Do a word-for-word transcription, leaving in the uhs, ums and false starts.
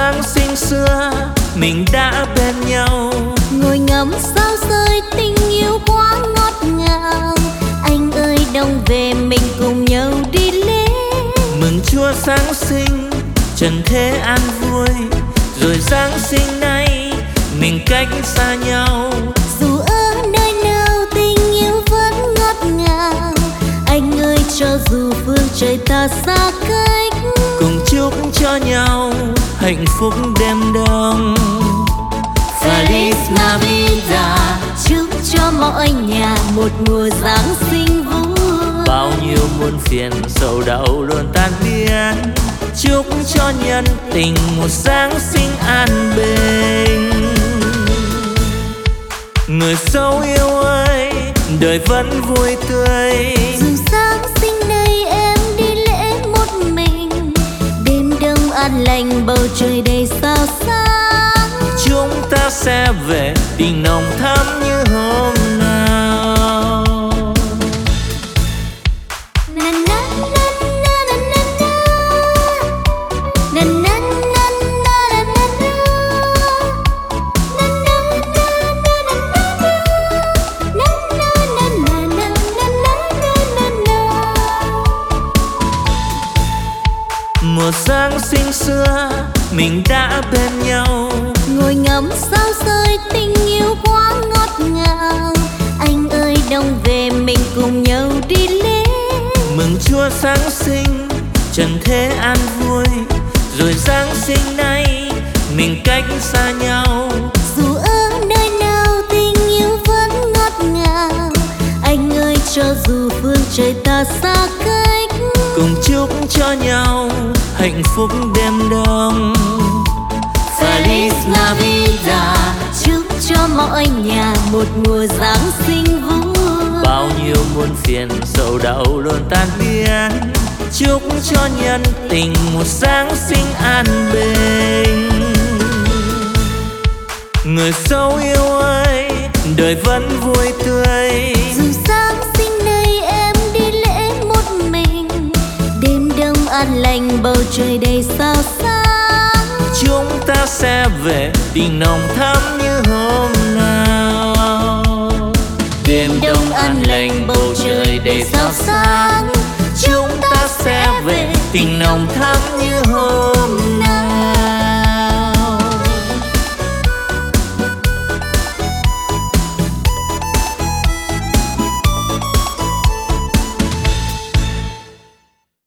Giáng sinh xưa mình đã bên nhau, ngồi ngắm sao rơi tình yêu quá ngọt ngào. Anh ơi đông về mình cùng nhau đi lễ, mừng Chúa Giáng sinh trần thế an vui. Rồi Giáng sinh nay mình cách xa nhau, dù ở nơi nào tình yêu vẫn ngọt ngào. Anh ơi cho dù phương trời ta xa cách, cùng chúc cho nhau hạnh phúc đêm đông. Feliz Navidad, chúc cho mọi nhà một mùa Giáng sinh vui. Bao nhiêu muôn phiền sầu đau luôn tan biến, chúc cho nhân tình một Giáng sinh an bình. Người dấu yêu ơi, đời vẫn vui tươi. Dù Giáng sinh này em đi lễ một mình, đêm đông an lành bầu trời đầy sao sáng. Chúng ta sẽ về tình nồng thắm như hôm nào. Na na na na na na na. Na na na na na na na. Na na na na na na na. Na na na na na na na na. Mùa Giáng sinh xưa mình đã bên nhau, ngồi ngắm sao rơi tình yêu quá ngọt ngào. Anh ơi đông về mình cùng nhau đi lễ, mừng Chúa Giáng sinh trần thế an vui. Rồi Giáng sinh nay mình cách xa nhau, dù ở nơi nào tình yêu vẫn ngọt ngào. Anh ơi cho dù phương trời ta xa cách, cùng chúc cho nhau hạnh phúc đêm đông. Feliz Navidad, chúc cho mọi nhà một mùa Giáng sinh vui. Bao nhiêu muôn phiền sầu đau luôn tan biến, chúc cho nhân tình một Giáng sinh an bình. Người dấu yêu ơi, đời vẫn vui tươi. Dù Giáng sinh này em đi lễ một mình, đêm đông an lành bầu trời đầy sao sáng. Chúng ta sẽ về tình nồng thắm như hôm nào. Đêm đông an lành bầu trời đầy sao sáng, chúng ta sẽ về tình nồng thắm như hôm